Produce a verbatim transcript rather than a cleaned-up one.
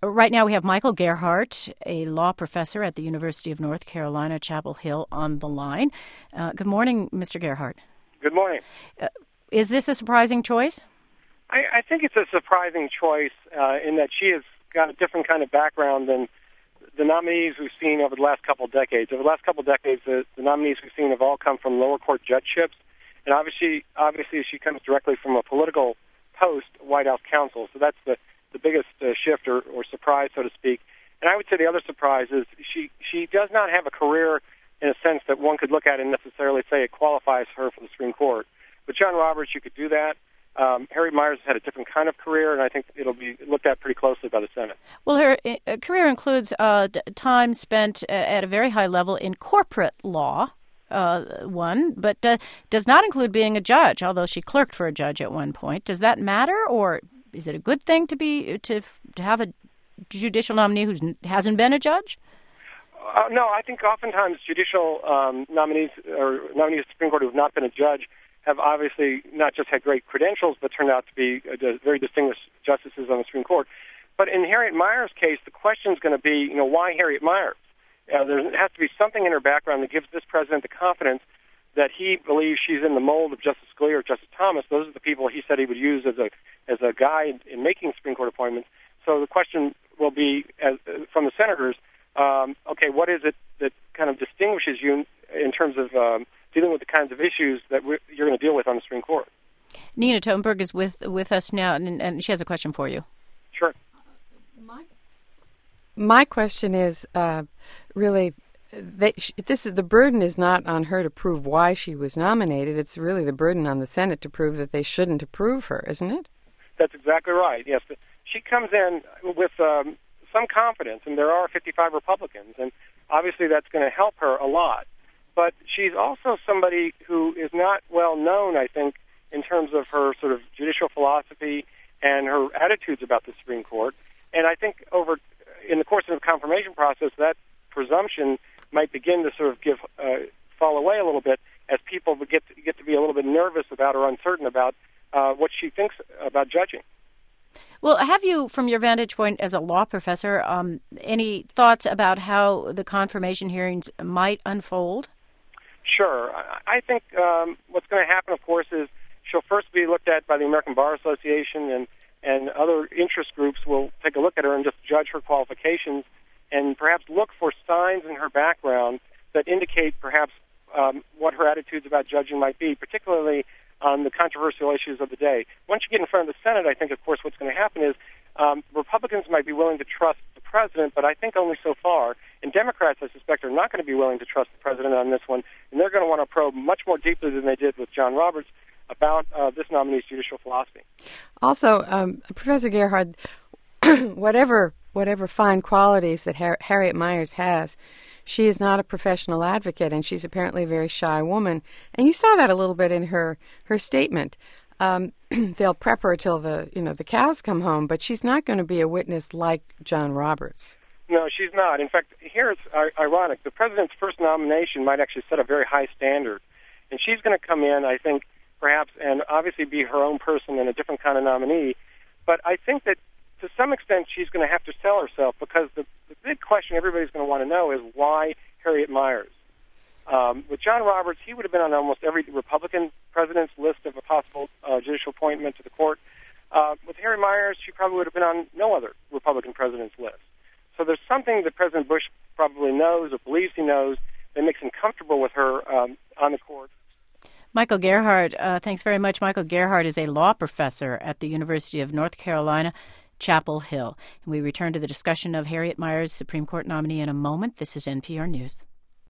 Right now we have Michael Gerhardt, a law professor at the University of North Carolina, Chapel Hill, on the line. Uh, good morning, Mister Gerhardt. Good morning. Uh, is this a surprising choice? I, I think it's a surprising choice uh, in that she has got a different kind of background than the nominees we've seen over the last couple of decades. Over the last couple of decades, the, the nominees we've seen have all come from lower court judgeships, and obviously, obviously, she comes directly from a political post, White House counsel. So that's the the biggest uh, shift or, or surprise, so to speak. And I would say the other surprise is she she does not have a career in a sense that one could look at and necessarily say it qualifies her for the Supreme Court. With John Roberts, you could do that. Um, Harriet Miers has had a different kind of career, and I think it'll be looked at pretty closely by the Senate. Well, her uh, career includes uh, time spent at a very high level in corporate law, uh, one, but uh, does not include being a judge, although she clerked for a judge at one point. Does that matter, or is it a good thing to be to to have a judicial nominee who hasn't been a judge? Uh, no, I think oftentimes judicial um, nominees or nominees to the Supreme Court who have not been a judge have obviously not just had great credentials, but turned out to be uh, very distinguished justices on the Supreme Court. But in Harriet Miers' case, the question is going to be, you know, why Harriet Miers? Uh, there has to be something in her background that gives this president the confidence that he believes she's in the mold of Justice Scalia or Justice Thomas. Those are the people he said he would use as a as a guide in making Supreme Court appointments. So the question will be, as, from the senators, um, okay, what is it that kind of distinguishes you in terms of um, dealing with the kinds of issues that we're, you're going to deal with on the Supreme Court? Nina Totenberg is with with us now, and, and she has a question for you. Sure. My, my question is uh, really, they, this is the burden is not on her to prove why she was nominated. It's really the burden on the Senate to prove that they shouldn't approve her, isn't it? That's exactly right. Yes, she comes in with um, some confidence, and there are fifty-five Republicans, and obviously that's going to help her a lot. But she's also somebody who is not well known, I think, in terms of her sort of judicial philosophy and her attitudes about the Supreme Court. And I think over in the course of the confirmation process, that presumption might begin to sort of give uh, fall away a little bit as people get to, get to be a little bit nervous about or uncertain about uh, what she thinks about judging. Well, have you, from your vantage point as a law professor, um, any thoughts about how the confirmation hearings might unfold? Sure. I think um, what's going to happen, of course, is she'll first be looked at by the American Bar Association, and, and other interest groups will take a look at her and just judge her qualifications and perhaps look for signs in her background that indicate perhaps um, what her attitudes about judging might be, particularly on the controversial issues of the day. Once you get in front of the Senate, I think, of course, what's going to happen is um, Republicans might be willing to trust the president, but I think only so far. And Democrats, I suspect, are not going to be willing to trust the president on this one, and they're going to want to probe much more deeply than they did with John Roberts about uh, this nominee's judicial philosophy. Also, um, Professor Gerhardt, whatever whatever fine qualities that Har- Harriet Miers has, she is not a professional advocate, and she's apparently a very shy woman. And you saw that a little bit in her her statement. Um, they'll prep her till the you know the cows come home, but she's not going to be a witness like John Roberts. No, she's not. In fact, here it's ironic. The president's first nomination might actually set a very high standard, and she's going to come in, I think, perhaps, and obviously be her own person and a different kind of nominee. But I think that to some extent she's going to have to sell herself, because the, the big question everybody's going to want to know is why Harriet Miers? Um, with John Roberts, he would have been on almost every Republican president's list of a possible uh, judicial appointment to the court. Uh, with Harriet Miers, she probably would have been on no other Republican president's list. So there's something that President Bush probably knows or believes he knows that makes him comfortable with her um, on the court. Michael Gerhardt, uh, thanks very much. Michael Gerhardt is a law professor at the University of North Carolina, Chapel Hill. And we return to the discussion of Harriet Miers, Supreme Court nominee, in a moment. This is N P R News.